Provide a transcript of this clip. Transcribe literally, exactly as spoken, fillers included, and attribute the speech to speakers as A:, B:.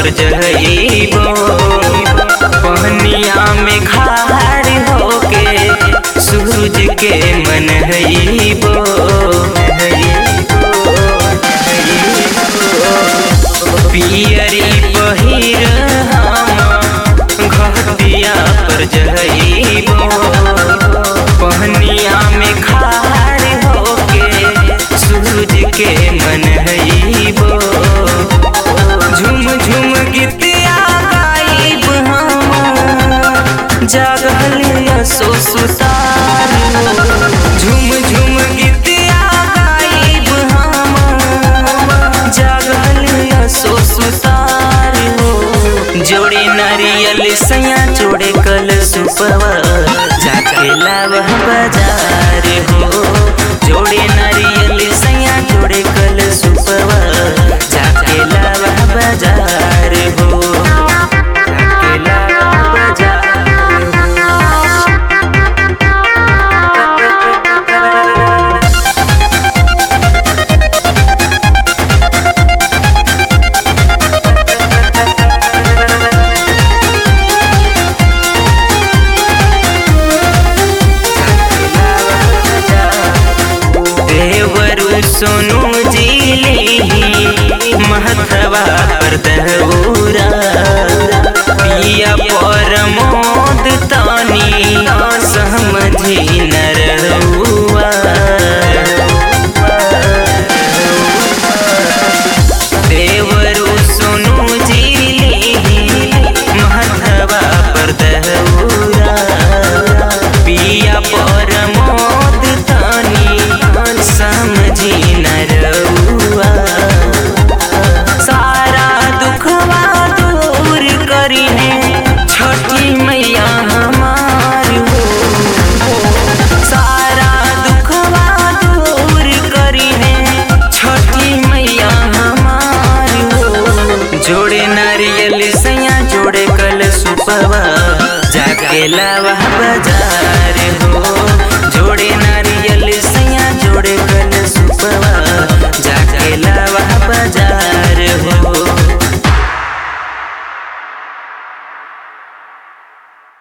A: पर जइबो पहनिया में खाड़ होके सूरज के मनइबो। पियरी पहिर हम घटिया पर जइबो पहनिया में खाड़ होके सूरज के मनइबो। झुम झुम गीतिया गाइब हम जागल सो सुतार। झुम झुम गीतिया गाइब हम जागल सो सुतार हो। जोड़े नारियल सैया जोड़े कल सुपवा जाके लावा बाजार हो। जोड़े नारियल सैया जोड़े कल सुपवा जाके लावा बाजार हो। जाके लावा बाजार सोनू जी महथवा पर दहूरा पिया पर मोद तानी समझी न रहुआ। देवरु सोनू जी महथवा पर दहूरा पिया पर मोद तानी समझी न रहुआ। सारा दुखवा दूर करीने छठी मैया हमार हो। सारा दुखवा दूर करीने छठी मैया हमार हो। जोड़े नारियल सैया जोड़े कल सुपवा जाके लावा बाजार हो। जोड़े नारियल सैया जोड़े कल सुपवा